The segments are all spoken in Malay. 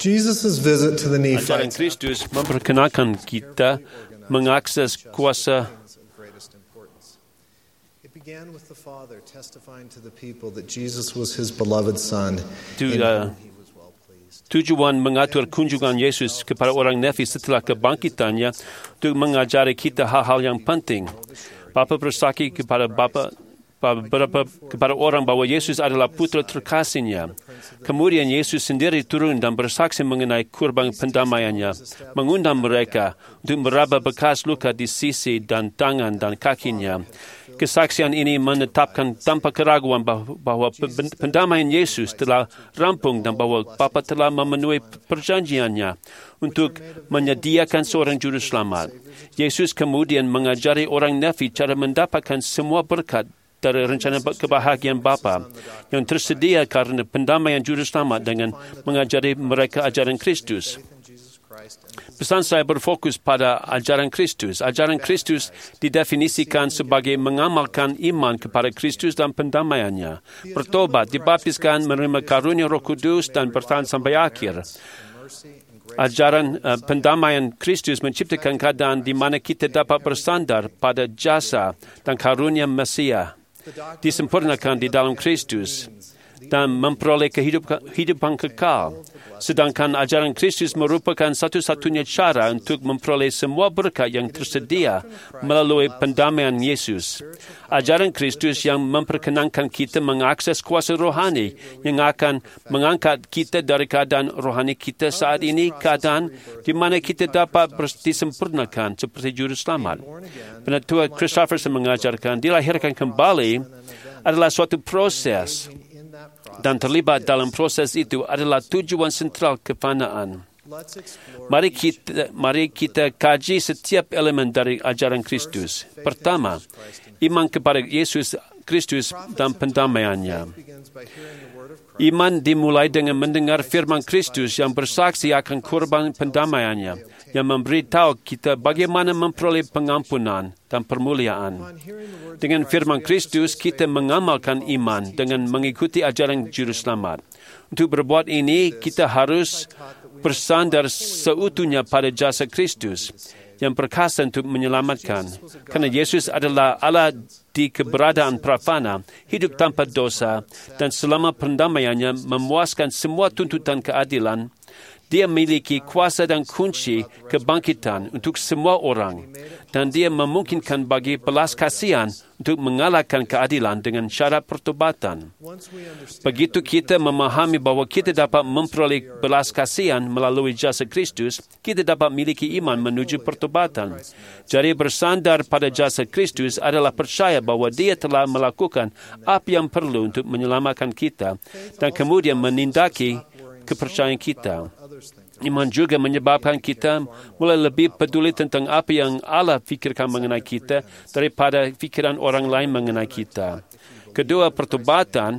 Jesus' visit to the Ajaran Nephites Kristus memperkenalkan kita mengakses kuasa. It began with the Father testifying to the people that Jesus was his beloved Son. Itu, in whom he was well pleased. Tujuan mengatur kunjungan Yesus kepada orang Nefi setelah kebangkitannya untuk mengajari kita hal-hal yang penting. Bapa bersaksi kepada kepada orang bahwa Yesus adalah putra terkasihnya. Kemudian Yesus sendiri turun dan bersaksi mengenai kurban pendamaiannya, mengundang mereka untuk meraba bekas luka di sisi dan tangan dan kakinya. Kesaksian ini menetapkan tanpa keraguan bahwa pendamaian Yesus telah rampung dan bahwa Bapa telah memenuhi perjanjiannya untuk menyediakan seorang juru selamat. Yesus kemudian mengajari orang Nefi cara mendapatkan semua berkat dari rencana kebahagiaan Bapa yang tersedia karena pendamaian juru selamat dengan mengajari mereka ajaran Kristus. Pesan saya berfokus pada ajaran Kristus. Ajaran Kristus didefinisikan sebagai mengamalkan iman kepada Kristus dan pendamaiannya, bertobat, dibaptiskan, menerima karunia Roh Kudus dan bertahan sampai akhir. Ajaran pendamaian Kristus menciptakan keadaan di mana kita dapat bersandar pada jasa dan karunia Mesia, disempurnakan di dalam Kristus dan memperoleh kehidupan kekal. Sedangkan ajaran Kristus merupakan satu-satunya cara untuk memperoleh semua berkat yang tersedia melalui pendamaian Yesus. Ajaran Kristus yang memperkenankan kita mengakses kuasa rohani yang akan mengangkat kita dari keadaan rohani kita saat ini, keadaan di mana kita dapat disempurnakan seperti juru selamat. Penatua Christopherson mengajarkan dilahirkan kembali adalah suatu proses, dan terlibat dalam proses itu adalah tujuan sentral kefanaan. Mari kita kaji setiap elemen dari ajaran Kristus. Pertama, iman kepada Yesus Kristus dan pendamaiannya. Iman dimulai dengan mendengar firman Kristus yang bersaksi akan korban pendamaiannya, yang memberitahu kita bagaimana memperoleh pengampunan dan permuliaan. Dengan firman Kristus, kita mengamalkan iman dengan mengikuti ajaran Juru Selamat. Untuk berbuat ini, kita harus bersandar seutuhnya pada jasa Kristus yang perkasa untuk menyelamatkan. Karena Yesus adalah Allah di keberadaan prafana, hidup tanpa dosa, dan selama pendamaiannya memuaskan semua tuntutan keadilan, Dia memiliki kuasa dan kunci kebangkitan untuk semua orang, dan Dia memungkinkan bagi belas kasihan untuk mengalahkan keadilan dengan syarat pertobatan. Begitu kita memahami bahwa kita dapat memperoleh belas kasihan melalui jasa Kristus, kita dapat memiliki iman menuju pertobatan. Jadi bersandar pada jasa Kristus adalah percaya bahwa Dia telah melakukan apa yang perlu untuk menyelamatkan kita dan kemudian menindaki kepercayaan kita. Iman juga menyebabkan kita mulai lebih peduli tentang apa yang Allah fikirkan mengenai kita daripada fikiran orang lain mengenai kita. Kedua, pertobatan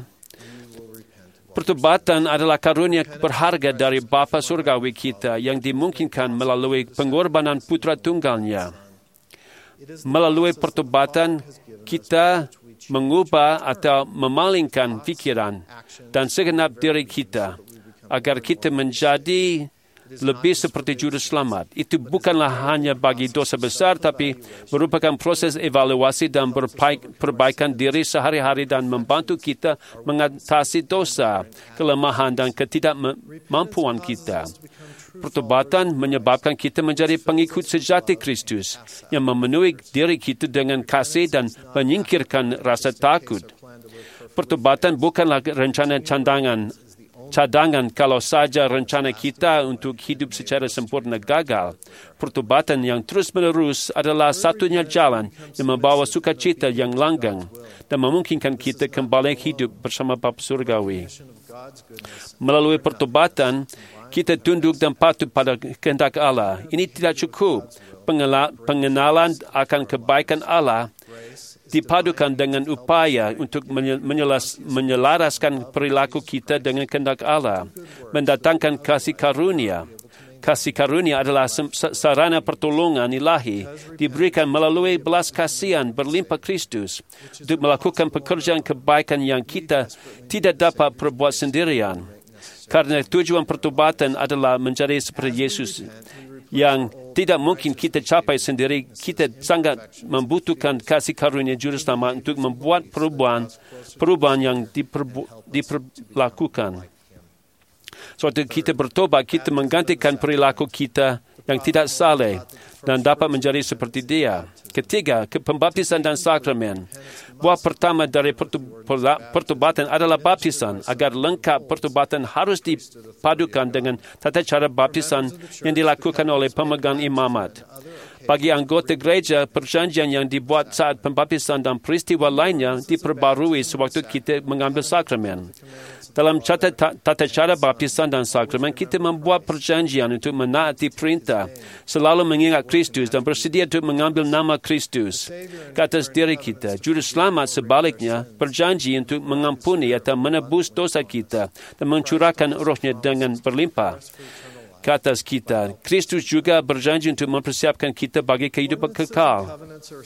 adalah karunia berharga dari Bapa Surgawi kita yang dimungkinkan melalui pengorbanan Putra Tunggalnya. Melalui pertobatan, kita mengubah atau memalingkan pikiran dan segenap diri kita agar kita menjadi lebih seperti Juru Selamat. Itu bukanlah hanya bagi dosa besar, tapi merupakan proses evaluasi dan perbaikan diri sehari-hari dan membantu kita mengatasi dosa, kelemahan dan ketidakmampuan kita. Pertobatan menyebabkan kita menjadi pengikut sejati Kristus yang memenuhi diri kita dengan kasih dan menyingkirkan rasa takut. Pertobatan bukanlah rencana cadangan kalau saja rencana kita untuk hidup secara sempurna gagal. Pertobatan yang terus-menerus adalah satunya jalan yang membawa sukacita yang langgeng dan memungkinkan kita kembali hidup bersama Bapa Surgawi. Melalui pertobatan, kita tunduk dan patuh pada kehendak Allah. Ini tidak cukup. Pengenalan akan kebaikan Allah dipadukan dengan upaya untuk menyelaraskan perilaku kita dengan kehendak Allah, mendatangkan kasih karunia. Kasih karunia adalah sarana pertolongan ilahi diberikan melalui belas kasihan berlimpah Kristus untuk melakukan pekerjaan kebaikan yang kita tidak dapat perbuat sendirian. Karena tujuan pertobatan adalah menjadi seperti Yesus yang tidak mungkin kita capai sendiri. Kita sangat membutuhkan kasih karunia Juru Selamat untuk membuat perubahan yang diperlakukan. Suatu kita bertobat, kita menggantikan perilaku kita yang tidak saleh dan dapat menjadi seperti Dia. Ketiga, pembaptisan dan sakramen. Buah pertama dari pertobatan adalah baptisan. Agar lengkap, pertobatan harus dipadukan dengan tata cara baptisan yang dilakukan oleh pemegang imamat. Bagi anggota gereja, perjanjian yang dibuat saat pembaptisan dan peristiwa lainnya diperbarui sewaktu kita mengambil sakramen. Dalam tata cara baptisan dan sakramen, kita membuat perjanjian untuk menaati perintah, selalu mengingat Kristus dan bersedia untuk mengambil nama Kristus ke atas diri kita. Juru Selamat sebaliknya berjanji untuk mengampuni atau menebus dosa kita dan mencurahkan rohnya dengan berlimpah ke atas kita. Kristus juga berjanji untuk mempersiapkan kita bagi kehidupan kekal.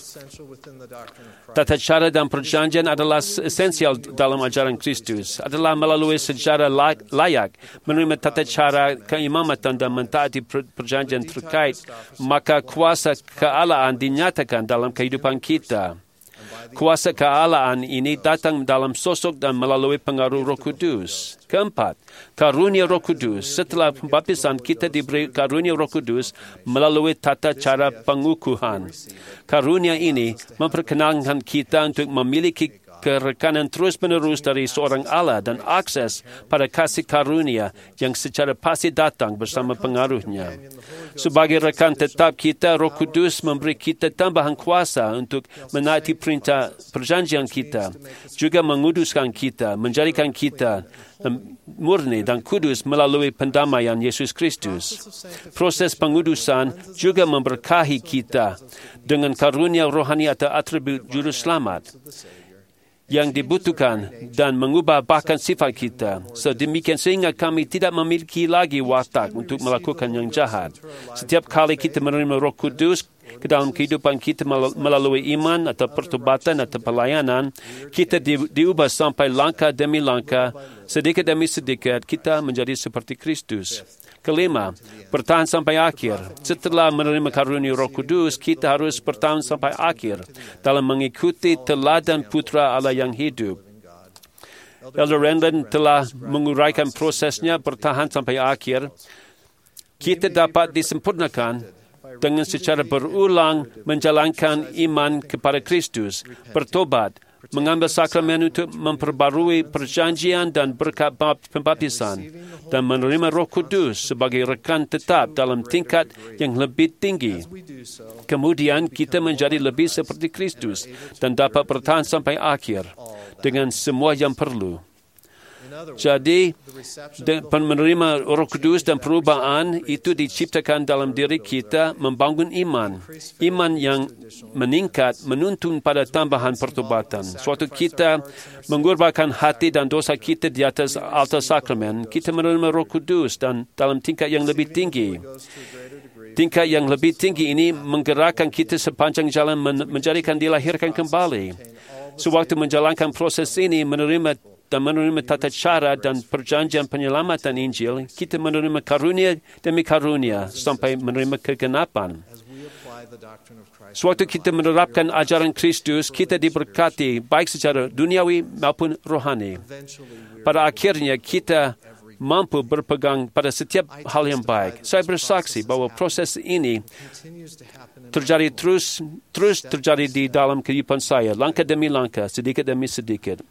Tata cara dan perjanjian adalah esensial dalam ajaran Kristus. Adalah melalui sejarah layak menerima tata cara keimamatan dan mentaati perjanjian terkait, maka kuasa kealahan dinyatakan dalam kehidupan kita. Kuasa kealahan ini datang dalam sosok dan melalui pengaruh Roh Kudus. Keempat, karunia Roh Kudus. Setelah pembaptisan, kita diberi karunia Roh Kudus melalui tata cara pengukuhan. Karunia ini memperkenalkan kita untuk memiliki kerekanan terus-menerus dari seorang Allah dan akses pada kasih karunia yang secara pasti datang bersama pengaruhnya. Sebagai rekan tetap kita, Roh Kudus memberi kita tambahan kuasa untuk menaati perintah perjanjian kita, juga menguduskan kita, menjadikan kita murni dan kudus melalui pendamaian Yesus Kristus. Proses pengudusan juga memberkahi kita dengan karunia rohani atau atribut Juru Selamat yang dibutuhkan dan mengubah bahkan sifat kita. Sedemikian sehingga kami tidak memiliki lagi watak untuk melakukan yang jahat. Setiap kali kita menerima Roh Kudus ke dalam kehidupan kita melalui iman atau pertobatan atau pelayanan, kita diubah sampai langkah demi langkah, sedikit demi sedikit, kita menjadi seperti Kristus. Kelima, bertahan sampai akhir. Setelah menerima karunia Roh Kudus, kita harus bertahan sampai akhir dalam mengikuti teladan Putra Allah yang hidup. Elder Renlund telah menguraikan prosesnya bertahan sampai akhir. Kita dapat disempurnakan dengan secara berulang menjalankan iman kepada Kristus, bertobat, mengambil sakramen untuk memperbarui perjanjian dan berkat pembaptisan, dan menerima Roh Kudus sebagai rekan tetap dalam tingkat yang lebih tinggi. Kemudian kita menjadi lebih seperti Kristus dan dapat bertahan sampai akhir dengan semua yang perlu. Jadi, menerima Roh Kudus dan perubahan itu diciptakan dalam diri kita membangun iman. Iman yang meningkat menuntun pada tambahan pertobatan. Suatu kita mengorbankan hati dan dosa kita di atas altar sakramen, kita menerima Roh Kudus dan dalam tingkat yang lebih tinggi. Tingkat yang lebih tinggi ini menggerakkan kita sepanjang jalan menjadikan dilahirkan kembali. Sewaktu menjalankan proses ini, menerima tata cara dan perjanjian penyelamatan Injil, kita menerima karunia demi karunia sampai menerima kegenapan. Sewaktu kita menerapkan ajaran Kristus, kita diberkati baik secara duniawi maupun rohani. Pada akhirnya, kita mampu berpegang pada setiap hal yang baik. Saya bersaksi bahwa proses ini terjadi terus terjadi di dalam kehidupan saya, langkah demi langkah, sedikit demi sedikit.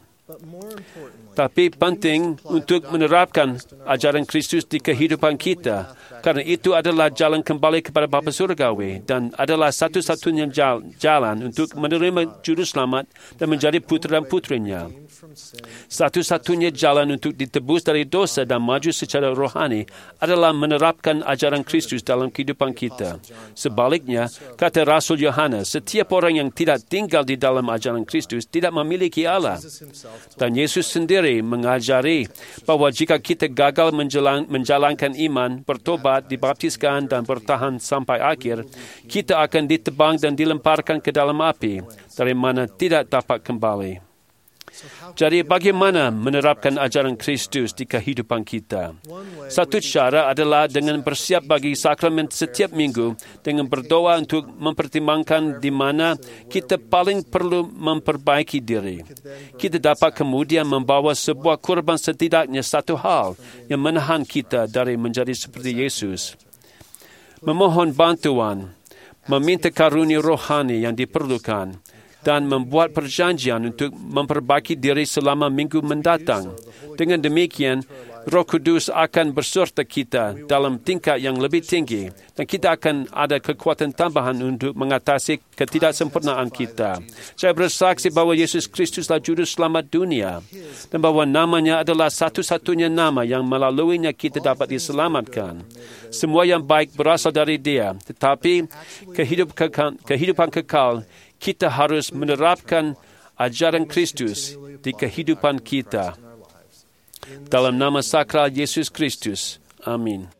Tapi penting untuk menerapkan ajaran Kristus di kehidupan kita, karena itu adalah jalan kembali kepada Bapa Surgawi dan adalah satu-satunya jalan untuk menerima Juru Selamat dan menjadi putra dan putrinya. Satu-satunya jalan untuk ditebus dari dosa dan maju secara rohani adalah menerapkan ajaran Kristus dalam kehidupan kita. Sebaliknya, kata Rasul Yohanes, setiap orang yang tidak tinggal di dalam ajaran Kristus tidak memiliki Allah. Dan Yesus sendiri mengajari bahwa jika kita gagal menjalankan iman, bertobat, dibaptiskan dan bertahan sampai akhir, kita akan ditebang dan dilemparkan ke dalam api, dari mana tidak dapat kembali. Jadi bagaimana menerapkan ajaran Kristus di kehidupan kita? Satu cara adalah dengan bersiap bagi sakramen setiap minggu dengan berdoa untuk mempertimbangkan di mana kita paling perlu memperbaiki diri. Kita dapat kemudian membawa sebuah kurban setidaknya satu hal yang menahan kita dari menjadi seperti Yesus. Memohon bantuan, meminta karunia rohani yang diperlukan, dan membuat perjanjian untuk memperbaiki diri selama minggu mendatang. Dengan demikian, Roh Kudus akan berserta kita dalam tingkat yang lebih tinggi dan kita akan ada kekuatan tambahan untuk mengatasi ketidaksempurnaan kita. Saya bersaksi bahwa Yesus Kristuslah Juru Selamat dunia dan bahwa namanya adalah satu-satunya nama yang melaluinya kita dapat diselamatkan. Semua yang baik berasal dari Dia, tetapi kehidupan kekal kita harus menerapkan ajaran Kristus di kehidupan kita. Dalam nama sakral Yesus Kristus. Amin.